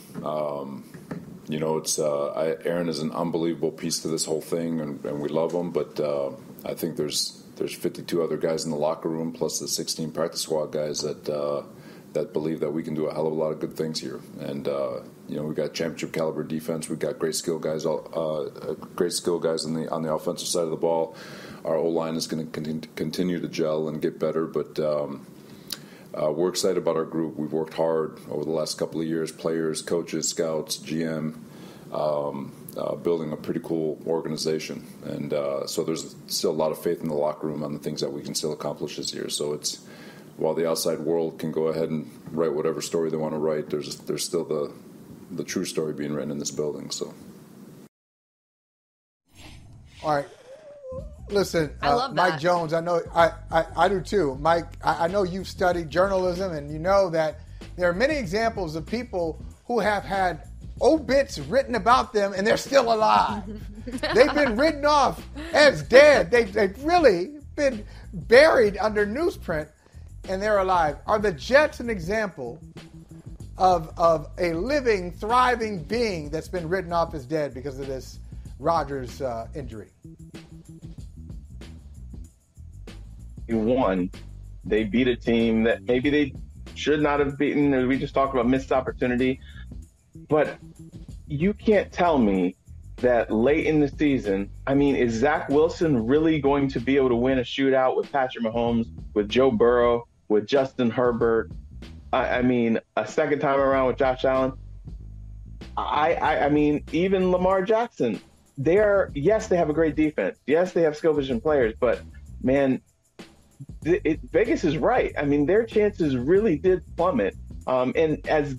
Aaron is an unbelievable piece to this whole thing, and we love him. But I think there's 52 other guys in the locker room, plus the 16 practice squad guys that believe that we can do a hell of a lot of good things here. And we've got championship caliber defense. We've got great skill guys on the offensive side of the ball. Our O-line is going to continue to gel and get better, but we're excited about our group. We've worked hard over the last couple of years, players, coaches, scouts, GM, building a pretty cool organization. And so there's still a lot of faith in the locker room on the things that we can still accomplish this year. So it's, while the outside world can go ahead and write whatever story they want to write, there's still the true story being written in this building. So. All right. Listen, I love that. Mike Jones, I know I do too. Mike, I know you've studied journalism, and you know that there are many examples of people who have had obits written about them and they're still alive. They've been written off as dead. They've really been buried under newsprint and they're alive. Are the Jets an example of a living, thriving being that's been written off as dead because of this Rodgers injury? One, they beat a team that maybe they should not have beaten. We just talked about missed opportunity. But you can't tell me that late in the season, I mean, is Zach Wilson really going to be able to win a shootout with Patrick Mahomes, with Joe Burrow, with Justin Herbert? I mean, a second time around with Josh Allen? I mean, even Lamar Jackson. Yes, they have a great defense. Yes, they have skill position players. But, man, Vegas is right. I mean, their chances really did plummet. And as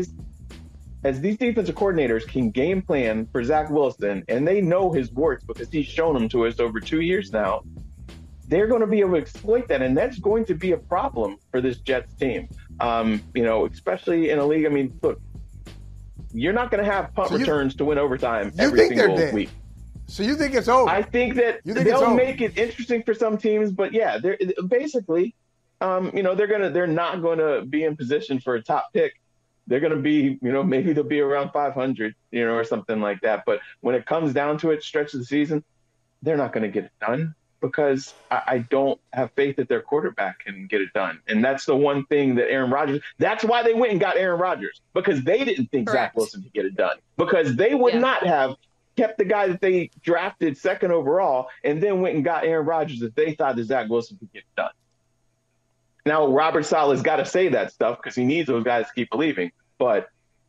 these defensive coordinators can game plan for Zach Wilson, and they know his warts because he's shown them to us over 2 years now, they're going to be able to exploit that, and that's going to be a problem for this Jets team. Especially in a league. I mean, look, you're not going to have punt returns to win overtime every single week. So you think it's over? I think that they'll make it interesting for some teams, but yeah, they're basically, they're not going to be in position for a top pick. They're going to be, maybe they'll be around 500, or something like that. But when it comes down to it, stretch of the season, they're not going to get it done because I don't have faith that their quarterback can get it done. And that's the one thing that Aaron Rodgers, that's why they went and got Aaron Rodgers, because they didn't think Zach Wilson could get it done, because they would not have kept the guy that they drafted second overall and then went and got Aaron Rodgers if they thought that Zach Wilson could get it done. Now, Robert Saleh's got to say that stuff because he needs those guys to keep believing. But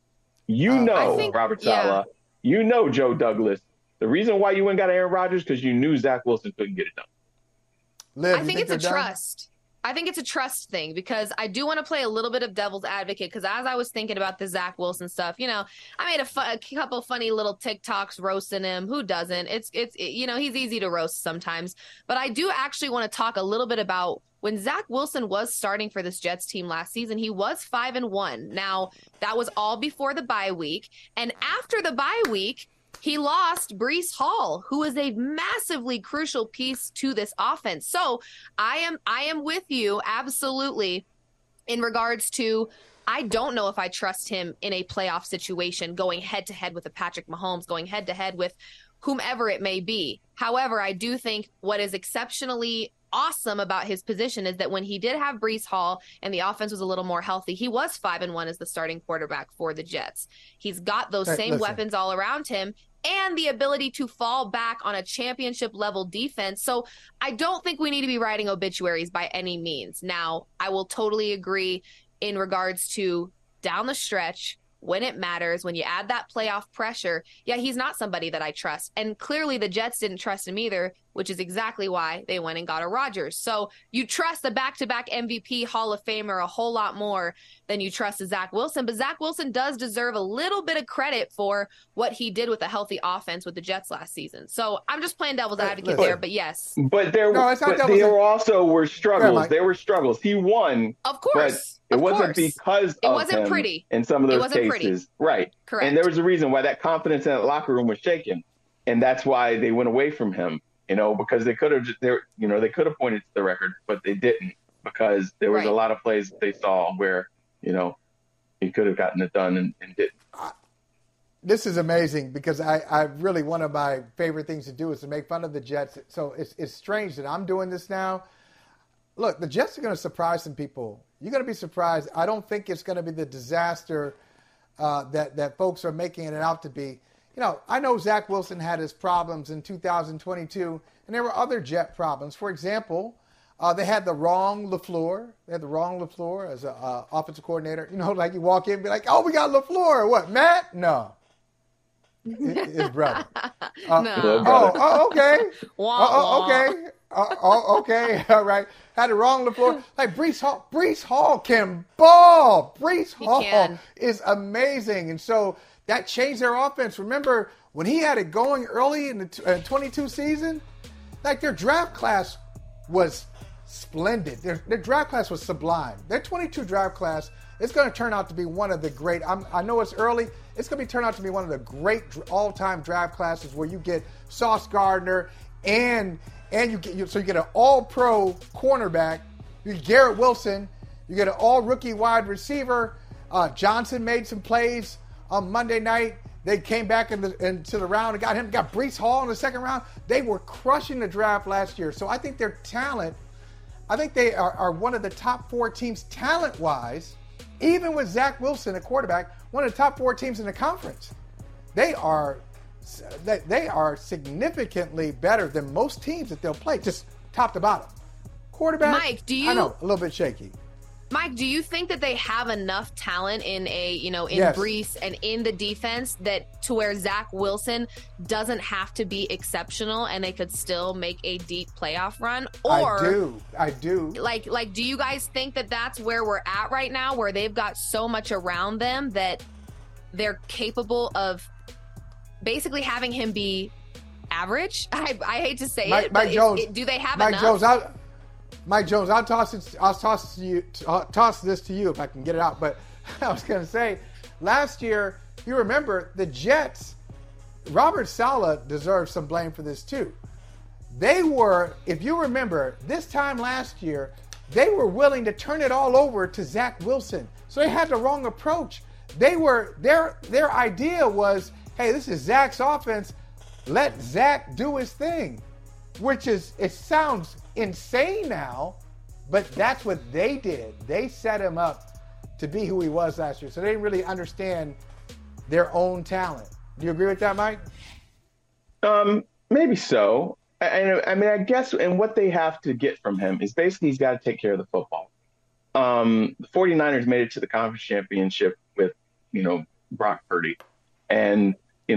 Robert Saleh, Joe Douglas, the reason why you went and got Aaron Rodgers because you knew Zach Wilson couldn't get it done. Liv, I think it's a trust. I think it's a trust thing because I do want to play a little bit of devil's advocate because as I was thinking about the Zach Wilson stuff, I made a couple funny little TikToks roasting him. Who doesn't? It's he's easy to roast sometimes. But I do actually want to talk a little bit about when Zach Wilson was starting for this Jets team last season. He was 5-1. Now, that was all before the bye week. And after the bye week, he lost Breece Hall, who is a massively crucial piece to this offense. So I am with you absolutely in regards to I don't know if I trust him in a playoff situation going head to head with a Patrick Mahomes, going head to head with whomever it may be. However, I do think what is exceptionally awesome about his position is that when he did have Breece Hall and the offense was a little more healthy, he was 5-1 as the starting quarterback for the Jets. He's got those same weapons all around him and the ability to fall back on a championship level defense. So I don't think we need to be writing obituaries by any means. Now, I will totally agree in regards to down the stretch, when it matters, when you add that playoff pressure, he's not somebody that I trust. And clearly the Jets didn't trust him either, which is exactly why they went and got a Rodgers. So you trust the back-to-back MVP Hall of Famer a whole lot more than you trust Zach Wilson. But Zach Wilson does deserve a little bit of credit for what he did with a healthy offense with the Jets last season. So I'm just playing devil's advocate there, but yes. But there also were struggles. There were struggles. He won. Of course. It wasn't because it of wasn't him pretty in some of those cases. Pretty. Right. Correct. And there was a reason why that confidence in that locker room was shaken. And that's why they went away from him, because they could have pointed to the record, but they didn't because there was a lot of plays that they saw where, he could have gotten it done and didn't. This is amazing because I really, one of my favorite things to do is to make fun of the Jets. So it's strange that I'm doing this now. Look, the Jets are going to surprise some people. You're going to be surprised. I don't think it's going to be the disaster that folks are making it out to be. I know Zach Wilson had his problems in 2022, and there were other Jet problems. For example, They had the wrong LaFleur. They had the wrong LaFleur as an offensive coordinator. You know, like you walk in and be like, oh, we got LaFleur. What, Matt? No. His brother. No. Okay. Okay. Okay. All right. Had the wrong LaFleur. Like Breece Hall. Breece Hall can ball. Breece Hall is amazing. And so that changed their offense. Remember when he had it going early in the 22 season? Like their draft class was splendid. Their draft class was sublime. Their 22 draft class is going to turn out to be one of the great. I know it's early. It's going to turn out to be one of the great all-time draft classes where you get Sauce Gardner and you get an all-pro cornerback. You get Garrett Wilson. You get an all-rookie wide receiver. Johnson made some plays on Monday night. They came back into the round and got Breece Hall in the second round. They were crushing the draft last year. So I think their talent, I think they are one of the top 4 teams talent-wise, even with Zach Wilson, a quarterback, one of the top 4 teams in the conference. They are significantly better than most teams that they'll play, just top to bottom. Quarterback, Mike, I know, a little bit shaky. Mike, do you think that they have enough talent in Yes. Breece and in the defense that to where Zach Wilson doesn't have to be exceptional and they could still make a deep playoff run? Or I do. Like, do you guys think that that's where we're at right now, where they've got so much around them that they're capable of basically having him be average? I hate to say it, but do they have enough? Mike Jones, I'll toss this to you if I can get it out. But I was going to say, last year, you remember the Jets, Robert Saleh deserves some blame for this too. They were, if you remember, this time last year, they were willing to turn it all over to Zach Wilson. So they had the wrong approach. Their idea was, hey, this is Zach's offense. Let Zach do his thing, which is, it sounds insane now, but that's what they did. They set him up to be who he was last year. So they didn't really understand their own talent. Do you agree with that, Mike? Maybe so. I mean, I guess, and what they have to get from him is basically he's got to take care of the football. The 49ers made it to the conference championship with, Brock Purdy. And,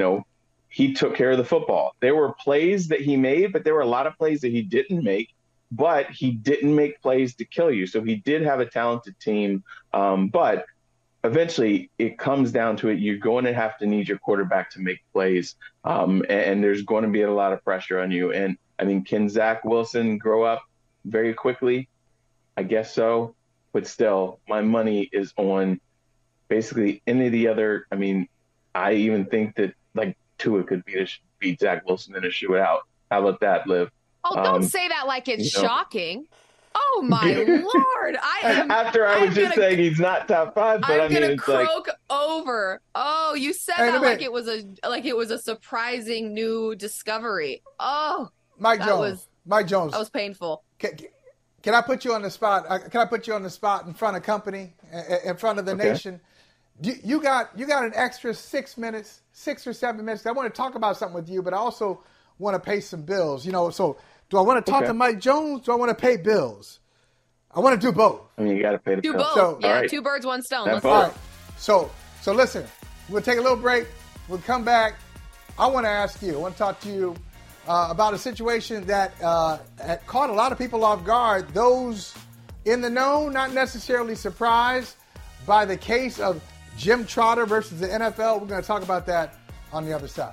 he took care of the football. There were plays that he made, but there were a lot of plays that he didn't make. But he didn't make plays to kill you. So he did have a talented team. But eventually it comes down to it. You're going to have to need your quarterback to make plays. And there's going to be a lot of pressure on you. And I mean, can Zach Wilson grow up very quickly? I guess so. But still, my money is on basically any of the other. I mean, I even think that like Tua could beat Zach Wilson in a shootout. How about that, Liv? Oh, don't say that like it's shocking. Oh my Lord! After I was just saying he's not top 5, but I'm gonna croak over. Oh, you said that like it was a surprising new discovery. Oh, Mike Jones. That was painful. Can I put you on the spot? Can I put you on the spot in front of company, in front of the nation? You got an extra 6 minutes, 6 or 7 minutes. I want to talk about something with you, but I also want to pay some bills. So do I want to talk to Mike Jones? Do I want to pay bills? I want to do both. I mean, you got to pay the bills. Do both. So, yeah, 2 birds, 1 stone. Let's all right. So listen, we'll take a little break. We'll come back. I want to ask you, I want to talk to you about a situation that caught a lot of people off guard. Those in the know, not necessarily surprised by the case of Jim Trotter versus the NFL. We're going to talk about that on the other side.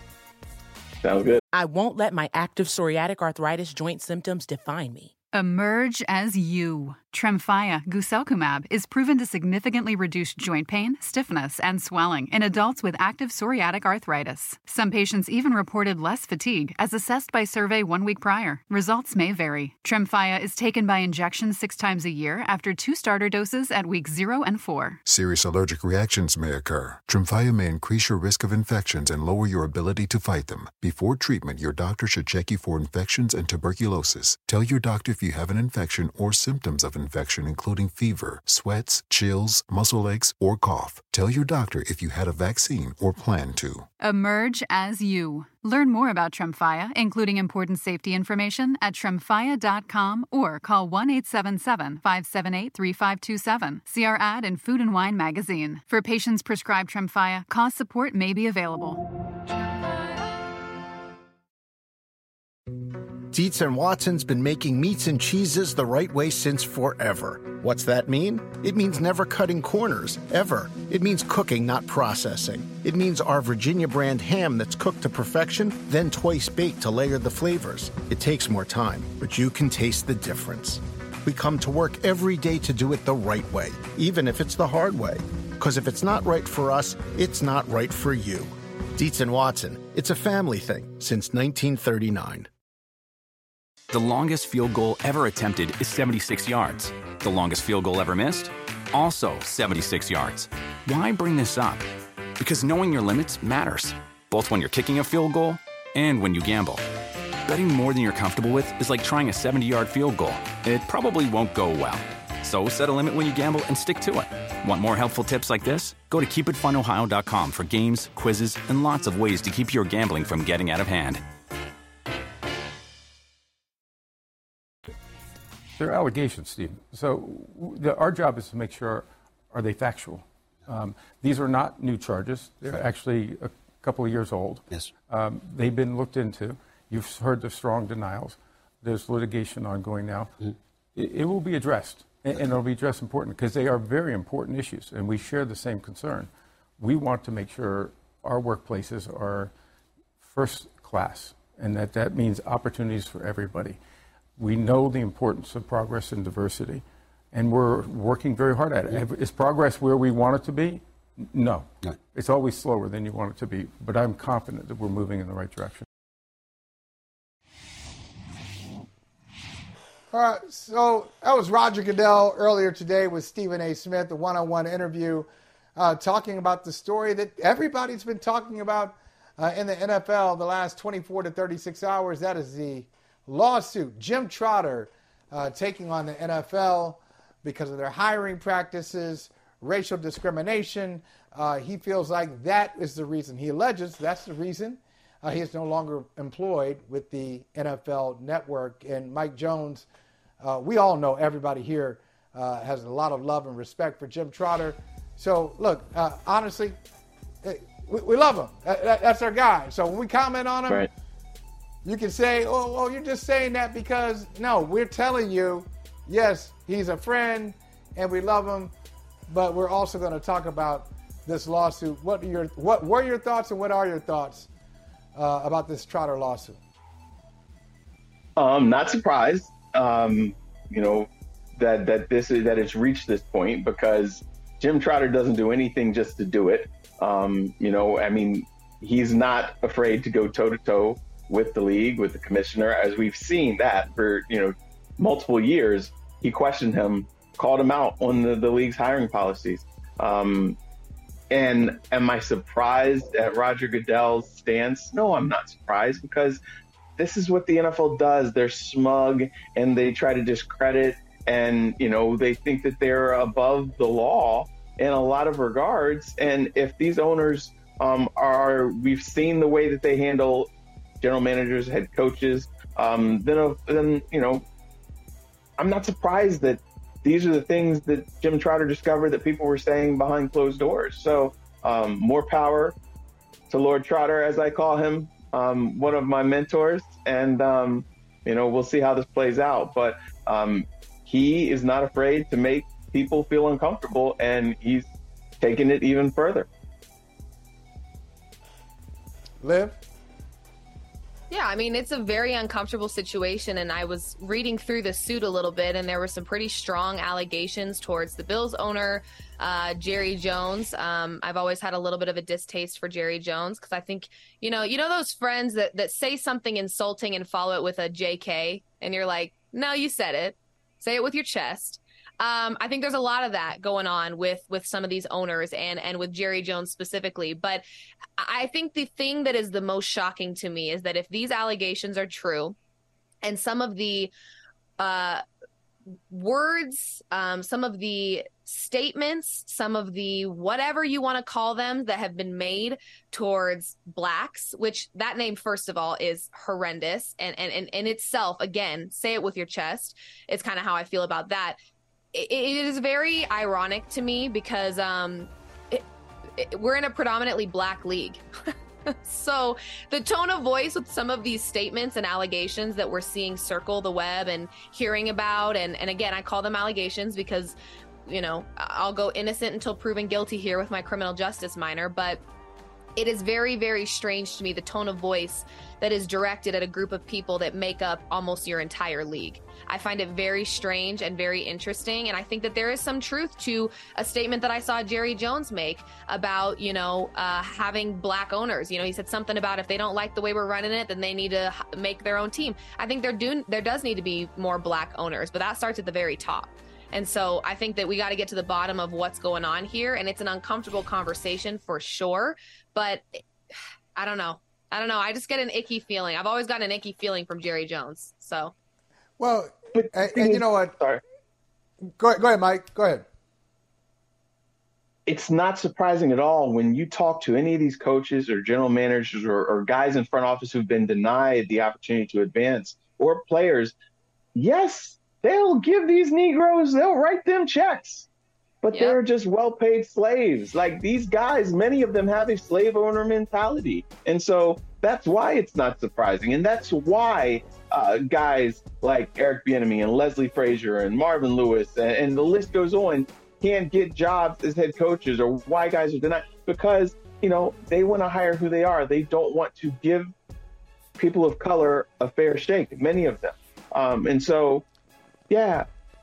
Sounds good. I won't let my active psoriatic arthritis joint symptoms define me. Emerge as you. Tremfya guselkumab is proven to significantly reduce joint pain, stiffness, and swelling in adults with active psoriatic arthritis. Some patients even reported less fatigue as assessed by survey 1 week prior. Results may vary. Tremfya is taken by injection 6 times a year after 2 starter doses at weeks 0 and 4. Serious allergic reactions may occur. Tremfya may increase your risk of infections and lower your ability to fight them. Before treatment, your doctor should check you for infections and tuberculosis. Tell your doctor if you have an infection or symptoms of infection, including fever, sweats, chills, muscle aches, or cough. Tell your doctor if you had a vaccine or plan to. Emerge as you. Learn more about Tremfya, including important safety information, at tremfya.com or call 1-877-578-3527. See our ad in Food and Wine magazine. For patients prescribed Tremfya, cost support may be available. Dietz and Watson's been making meats and cheeses the right way since forever. What's that mean? It means never cutting corners, ever. It means cooking, not processing. It means our Virginia brand ham that's cooked to perfection, then twice baked to layer the flavors. It takes more time, but you can taste the difference. We come to work every day to do it the right way, even if it's the hard way. Because if it's not right for us, it's not right for you. Dietz and Watson, it's a family thing since 1939. The longest field goal ever attempted is 76 yards. The longest field goal ever missed? Also 76 yards. Why bring this up? Because knowing your limits matters, both when you're kicking a field goal and when you gamble. Betting more than you're comfortable with is like trying a 70-yard field goal. It probably won't go well. So set a limit when you gamble and stick to it. Want more helpful tips like this? Go to keepitfunohio.com for games, quizzes, and lots of ways to keep your gambling from getting out of hand. They're allegations, Steve. So our job is to make sure, are they factual? These are not new charges. They're actually a couple of years old. Yes. They've been looked into. You've heard the strong denials. There's litigation ongoing now. It will be addressed, and it'll be addressed important because they are very important issues, and we share the same concern. We want to make sure our workplaces are first class, and that means opportunities for everybody. We know the importance of progress and diversity, and we're working very hard at it. Is progress where we want it to be? No. It's always slower than you want it to be, but I'm confident that we're moving in the right direction. All right, so that was Roger Goodell earlier today with Stephen A. Smith, the one-on-one interview, talking about the story that everybody's been talking about in the NFL the last 24 to 36 hours. That is the lawsuit. Jim Trotter taking on the NFL because of their hiring practices, racial discrimination. He feels like that is the reason. He alleges that's the reason he is no longer employed with the NFL Network. And Mike Jones, we all know, everybody here has a lot of love and respect for Jim Trotter. So, look, honestly, we love him. That's our guy. So when we comment on him, right, you can say, oh, you're just saying that because, no, we're telling you, yes, he's a friend and we love him, but we're also going to talk about this lawsuit. What were your thoughts and what are your thoughts about this Trotter lawsuit? Not surprised, that it's reached this point because Jim Trotter doesn't do anything just to do it. He's not afraid to go toe to toe with the league, with the commissioner, as we've seen that for, multiple years. He questioned him, called him out on the league's hiring policies. And am I surprised at Roger Goodell's stance? No, I'm not surprised because this is what the NFL does. They're smug and they try to discredit and, they think that they're above the law in a lot of regards. And if these owners we've seen the way that they handle general managers, head coaches, then I'm not surprised that these are the things that Jim Trotter discovered that people were saying behind closed doors. So more power to Lord Trotter, as I call him, one of my mentors. And, we'll see how this plays out. But he is not afraid to make people feel uncomfortable, and he's taking it even further. Liv? Yeah, it's a very uncomfortable situation, and I was reading through the suit a little bit, and there were some pretty strong allegations towards the Bills owner, Jerry Jones. I've always had a little bit of a distaste for Jerry Jones because I think, those friends that say something insulting and follow it with a JK, and you're like, no, you said it. Say it with your chest. I think there's a lot of that going on with some of these owners and with Jerry Jones specifically. But I think the thing that is the most shocking to me is that if these allegations are true and some of the words, some of the statements, some of the whatever you want to call them that have been made towards blacks, which that name, first of all, is horrendous. And in itself, again, say it with your chest. It's kind of how I feel about that. It is very ironic to me because we're in a predominantly black league. So the tone of voice with some of these statements and allegations that we're seeing circle the web and hearing about, and again, I call them allegations because, you know, I'll go innocent until proven guilty here with my criminal justice minor, but it is very, very strange to me, the tone of voice that is directed at a group of people that make up almost your entire league. I find it very strange and very interesting, and I think that there is some truth to a statement that I saw Jerry Jones make about, you know, having black owners. You know, he said something about if they don't like the way we're running it, then they need to make their own team. I think there does need to be more black owners, but that starts at the very top. And so I think that we got to get to the bottom of what's going on here, and it's an uncomfortable conversation for sure, but I don't know. I just get an icky feeling. I've always gotten an icky feeling from Jerry Jones. So, well, and you know what? Sorry. Go ahead, Mike. Go ahead. It's not surprising at all when you talk to any of these coaches or general managers or guys in front office who've been denied the opportunity to advance, or players. Yes, they'll give these Negroes, they'll write them checks. But they're just well-paid slaves. Like these guys, many of them have a slave owner mentality. And so that's why it's not surprising. And that's why guys like Eric Bieniemy and Leslie Frazier and Marvin Lewis and the list goes on can't get jobs as head coaches, or why guys are denied. Because, you know, they want to hire who they are. They don't want to give people of color a fair shake, many of them. And so, they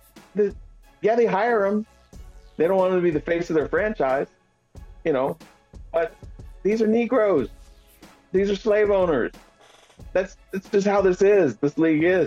hire them. They don't want them to be the face of their franchise, you know, but these are Negroes. These are slave owners. That's just how this is. This league is.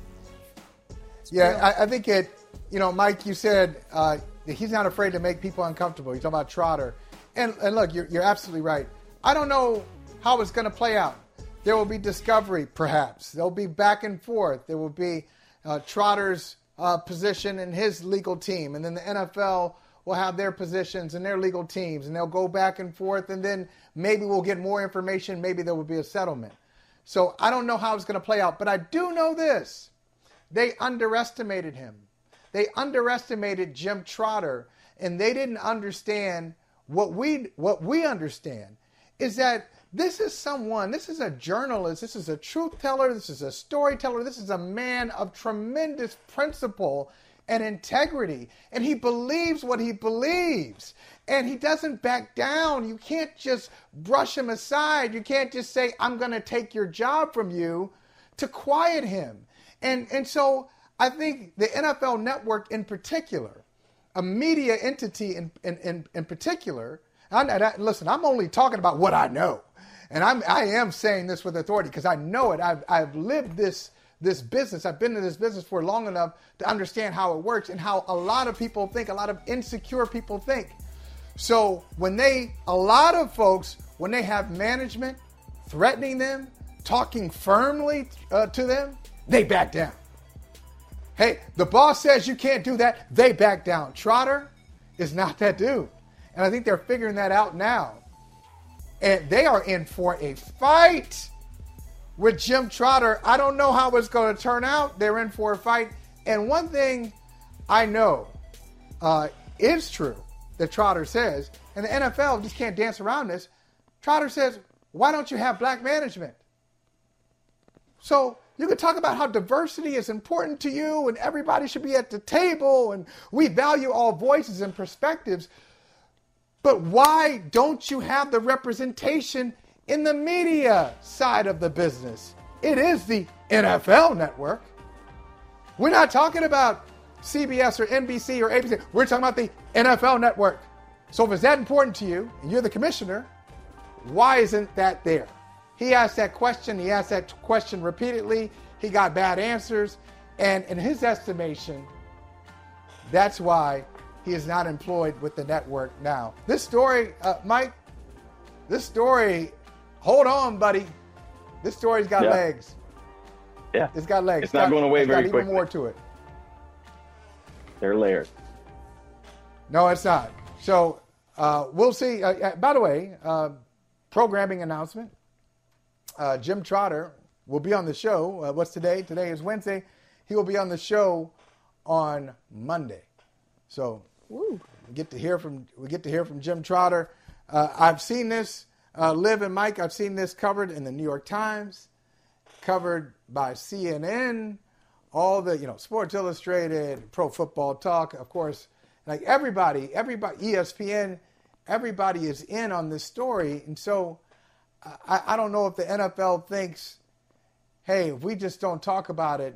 Yeah, I think you know, Mike, you said he's not afraid to make people uncomfortable. You're talking about Trotter. And look, you're absolutely right. I don't know how it's going to play out. There will be discovery, perhaps. There'll be back and forth. There will be Trotter's position in his legal team, and then the NFL will have their positions and their legal teams, and they'll go back and forth, and then maybe we'll get more information. Maybe there will be a settlement. So I don't know how it's going to play out, but I do know this. They underestimated him. They underestimated Jim Trotter, and they didn't understand what we understand is that this is a journalist, this is a truth teller, this is a storyteller, this is a man of tremendous principle and integrity, and he believes what he believes, and he doesn't back down. You can't just brush him aside. You can't just say, I'm going to take your job from you, to quiet him. And so I think the NFL Network in particular, a media entity in particular, listen, I'm only talking about what I know. And I am saying this with authority because I know it. I've lived this business. I've been in this business for long enough to understand how it works and how a lot of people think, a lot of insecure people think. So when a lot of folks, when they have management threatening them, talking firmly to them, they back down. Hey, the boss says you can't do that, they back down. Trotter is not that dude. And I think they're figuring that out now. And they are in for a fight with Jim Trotter. I don't know how it's going to turn out. They're in for a fight. And one thing I know is true that Trotter says, and the NFL just can't dance around this. Trotter says, why don't you have black management? So you can talk about how diversity is important to you and everybody should be at the table and we value all voices and perspectives. But why don't you have the representation in the media side of the business? It is the NFL Network. We're not talking about CBS or NBC or ABC. We're talking about the NFL Network. So if it's that important to you and you're the commissioner, why isn't that there? He asked that question. He asked that question repeatedly. He got bad answers. And in his estimation, that's why he is not employed with the network now. This story, Mike, hold on, buddy. This story's got legs. Yeah. It's got legs. It's not going away very quickly. It's got even more to it. They're layered. No, it's not. So we'll see. By the way, programming announcement. Jim Trotter will be on the show. What's today? Today is Wednesday. He will be on the show on Monday. So we get to hear from Jim Trotter. I've seen this, Liv and Mike. I've seen this covered in the New York Times, covered by CNN, all the Sports Illustrated, Pro Football Talk, of course. Like everybody, ESPN, everybody is in on this story, and so I don't know if the NFL thinks, hey, if we just don't talk about it,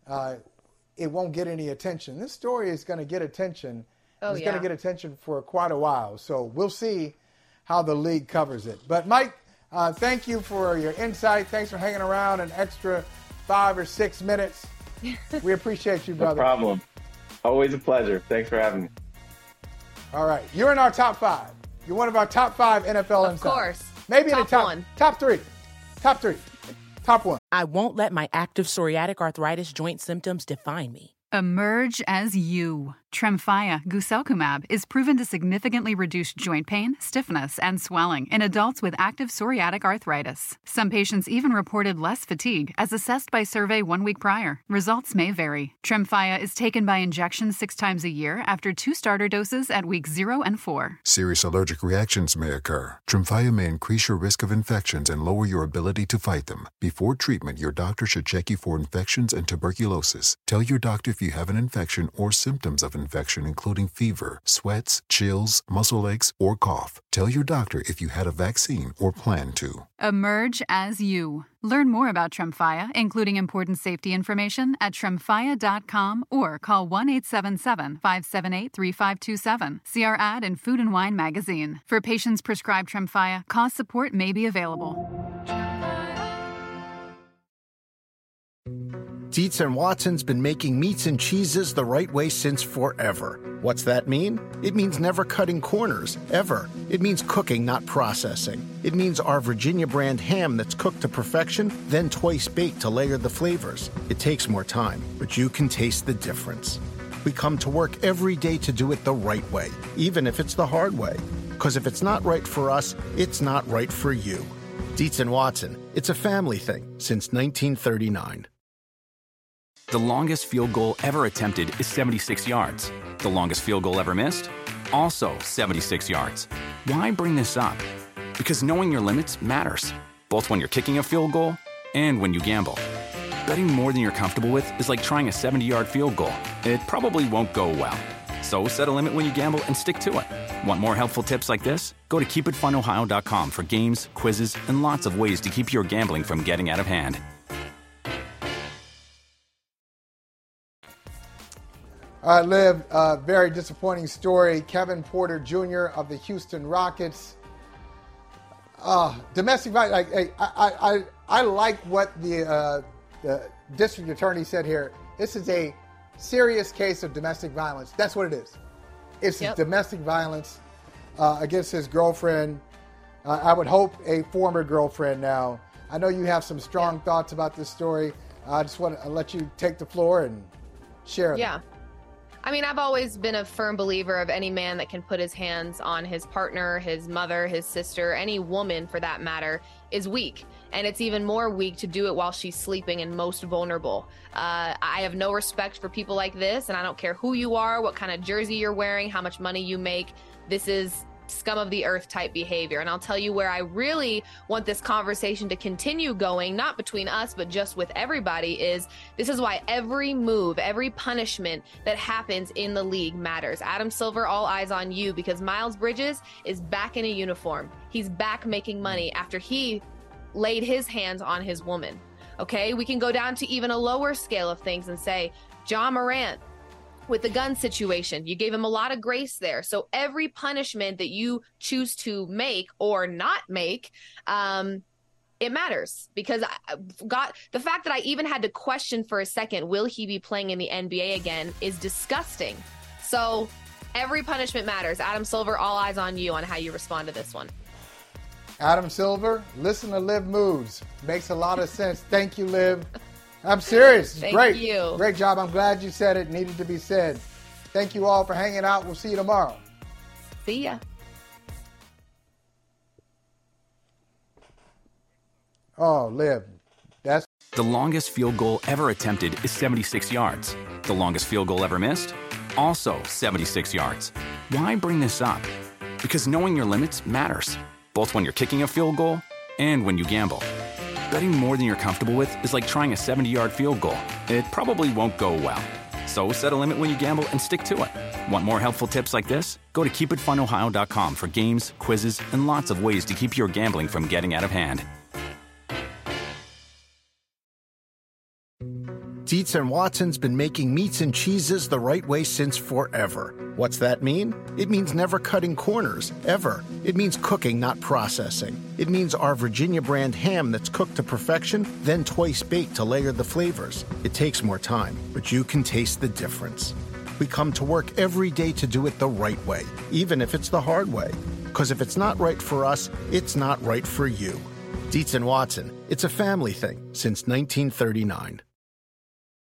it won't get any attention. This story is going to get attention. It's going to get attention for quite a while. So we'll see how the league covers it. But, Mike, thank you for your insight. Thanks for hanging around an extra 5 or 6 minutes. We appreciate you, brother. No problem. Always a pleasure. Thanks for having me. All right. You're in our top 5. You're one of our top 5 NFL insiders. Of course. Maybe in the top 1. Top 3. Top 3. Top 1. I won't let my active psoriatic arthritis joint symptoms define me. Emerge as you. Tremfya guselkumab is proven to significantly reduce joint pain, stiffness, and swelling in adults with active psoriatic arthritis. Some patients even reported less fatigue as assessed by survey 1 week prior. Results may vary. Tremfya is taken by injection 6 times a year after 2 starter doses at weeks 0 and 4. Serious allergic reactions may occur. Tremfya may increase your risk of infections and lower your ability to fight them. Before treatment, your doctor should check you for infections and tuberculosis. Tell your doctor if you have an infection or symptoms of infection, including fever, sweats, chills, muscle aches, or cough. Tell your doctor if you had a vaccine or plan to. Emerge as you. Learn more about Tremfya, including important safety information, at tremfya.com or call 1-877-578-3527. See our ad in Food and Wine magazine. For patients prescribed Tremfya, cost support may be available. Dietz & Watson's been making meats and cheeses the right way since forever. What's that mean? It means never cutting corners, ever. It means cooking, not processing. It means our Virginia brand ham that's cooked to perfection, then twice baked to layer the flavors. It takes more time, but you can taste the difference. We come to work every day to do it the right way, even if it's the hard way. Because if it's not right for us, it's not right for you. Dietz & Watson, it's a family thing since 1939. The longest field goal ever attempted is 76 yards. The longest field goal ever missed? Also 76 yards. Why bring this up? Because knowing your limits matters, both when you're kicking a field goal and when you gamble. Betting more than you're comfortable with is like trying a 70-yard field goal. It probably won't go well. So set a limit when you gamble and stick to it. Want more helpful tips like this? Go to keepitfunohio.com for games, quizzes, and lots of ways to keep your gambling from getting out of hand. All right, Liv, very disappointing story. Kevin Porter Jr. of the Houston Rockets. Domestic violence. I like what the district attorney said here. This is a serious case of domestic violence. That's what it is. It's domestic violence against his girlfriend. I would hope a former girlfriend now. I know you have some strong thoughts about this story. I just want to let you take the floor and share them. I mean, I've always been a firm believer of any man that can put his hands on his partner, his mother, his sister, any woman for that matter, is weak. And it's even more weak to do it while she's sleeping and most vulnerable. I have no respect for people like this, and I don't care who you are, what kind of jersey you're wearing, how much money you make. This is scum of the earth type behavior. And I'll tell you where I really want this conversation to continue going, not between us, but just with everybody, is this is why every move, every punishment that happens in the league matters. Adam Silver, all eyes on you, because Miles Bridges is back in a uniform. He's back making money after he laid his hands on his woman. Okay, we can go down to even a lower scale of things and say, John Morant, with the gun situation, you gave him a lot of grace there. So every punishment that you choose to make or not make, it matters, because the fact that I even had to question for a second, will he be playing in the NBA again, is disgusting. So every punishment matters. Adam Silver, all eyes on you on how you respond to this one. Adam Silver, listen to Liv Moves. Makes a lot of sense. Thank you, Liv. I'm serious. Thank Great. you. Great job. I'm glad you said it. Needed to be said. Thank you all for hanging out. We'll see you tomorrow. See ya. Oh, Liv. That's The longest field goal ever attempted is 76 yards. The longest field goal ever missed? Also 76 yards. Why bring this up? Because knowing your limits matters, both when you're kicking a field goal and when you gamble. Betting more than you're comfortable with is like trying a 70-yard field goal. It probably won't go well. So set a limit when you gamble and stick to it. Want more helpful tips like this? Go to keepitfunohio.com for games, quizzes, and lots of ways to keep your gambling from getting out of hand. Dietz & Watson's been making meats and cheeses the right way since forever. What's that mean? It means never cutting corners, ever. It means cooking, not processing. It means our Virginia brand ham that's cooked to perfection, then twice baked to layer the flavors. It takes more time, but you can taste the difference. We come to work every day to do it the right way, even if it's the hard way. Because if it's not right for us, it's not right for you. Dietz & Watson, it's a family thing since 1939.